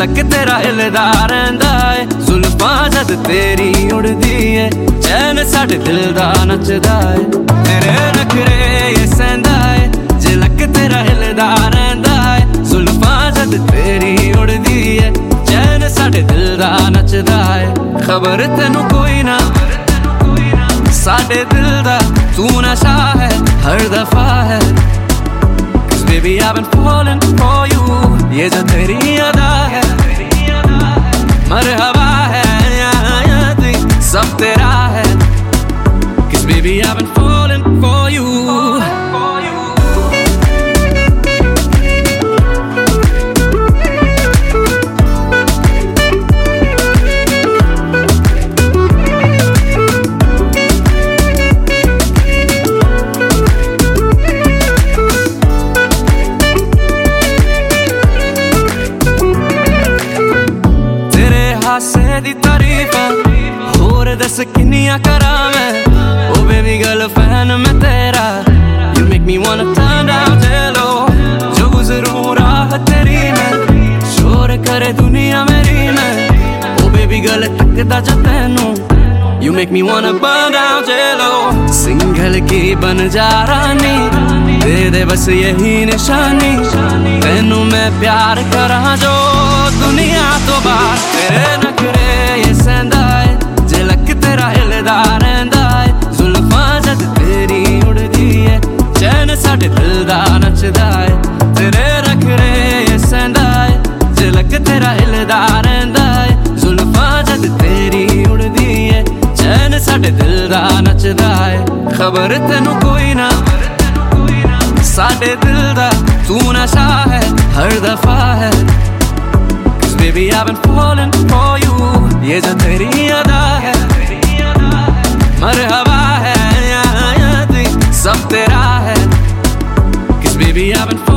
झलक तेरा हिलदा रहिंदा है, जुल्फां जद तेरी उड़दी है, चैन साडे दिल दा नचदा है। तेरे नखरे ये सहंदा है, झलक तेरा हिलदा रहिंदा है, जुल्फां जद तेरी उड़दी है, चैन साडे दिल दा नचदा है। खबर तेनू कोई ना साडे दिल दा, तू नशा है हर दफा है। Cause baby I've been falling for you, ये जो तेरी अदा है, मरहबा है याद सब तेरा है। Cause baby I've been falling for you। हासे दी तारीफा होर दस किन्नियां करां मैं, ओ बेबी गर्ल फैन मैं तेरा। You make me wanna turn down जेलो, जो गुजरूं राह तेरी में, शोर करे दुनिया मेरी में, ओ बेबी गर्ल तकदा जा तैनू। You make me wanna burn down जेलो, सिंगल की बन जा रानी, दे दे बस यही निशानी, तैनू मैं प्यार करा जो दुनिया तो बाहर। तेरे नखरे ये सहंदा है, झलक तेरा हिलदा रहिंदा है, जुल्फां जद तेरी उड़दी है, चैन साडे दिल दा नचदा है। तेरे नखरे ये सहंदा है, झलक तेरा हिलदा रहिंदा है, जुल्फां जद तेरी उड़दी है, चैन साडे दिल दा नचदा है। खबर तेनू कोई ना साडे दिल दा, तू नशा है हर दफा है। Cause baby I've been falling for you, ये जो तेरी अदा है, मरहबा है याद सब तेरा है। Cause baby I've been